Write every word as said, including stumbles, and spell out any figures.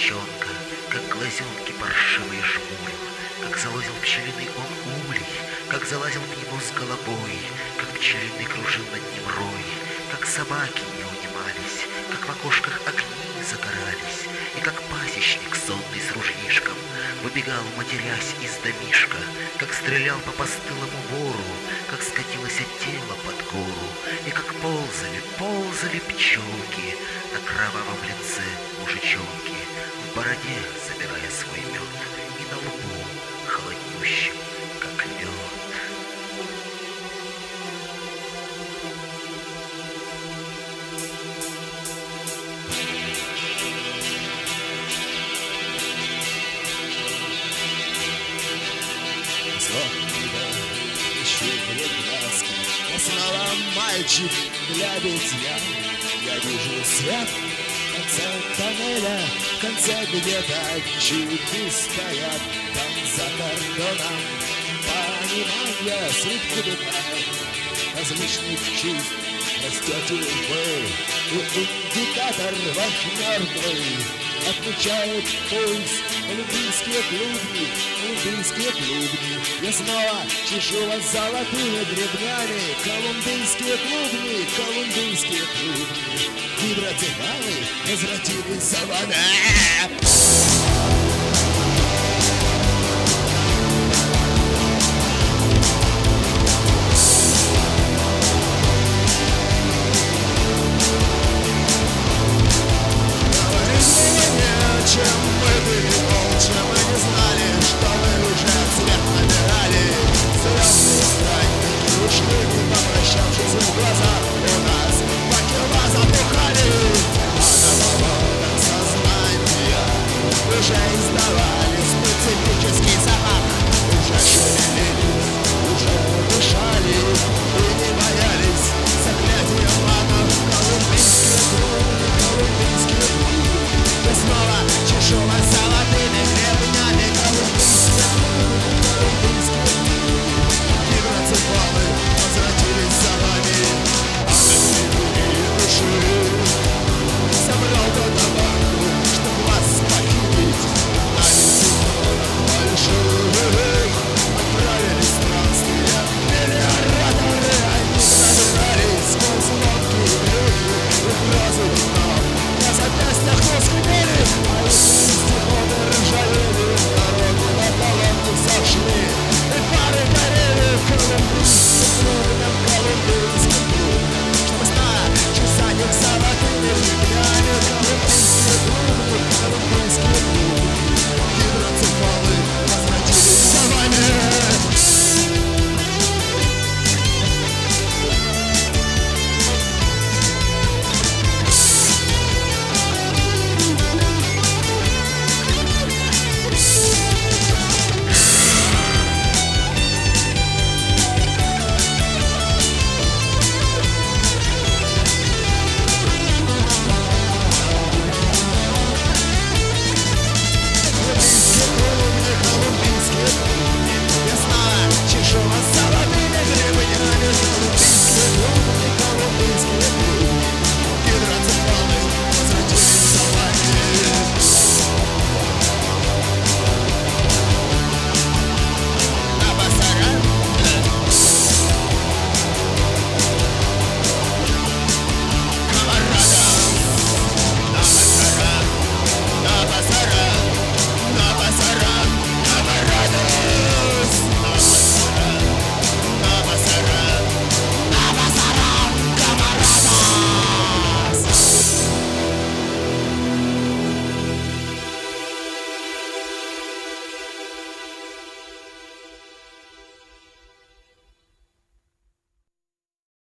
девчонка, как глазенки паршивые жмурил, как залазил пчелиный он улей, как залазил в него с головой, как пчелиный кружил над ним рой, как собаки не унимались, как в окошках огни загорались, и как пасечник сонный с ружьишком выбегал, матерясь из домишка, как стрелял по постылому вору, как скатилось от тела под гору, и как ползали, ползали пчелки на кровавом лице мужичонки, в бороде забирая свой мед, и на лбу холоднющим, как лед. Снова мальчик для битья. Я вижу свет в конце тоннеля, в конце где-то чипы стоят. Там за кордоном понимание средь кубиков различных чувств растете вы. И индикатор ваш мертвый отмечает пульс. Колумбийские клубни, колумбийские клубни. Я снова чешу вас золотыми гребнями. Колумбийские клубни, колумбийские клубни. Гидротеханы возвратились за вами. Колумбийские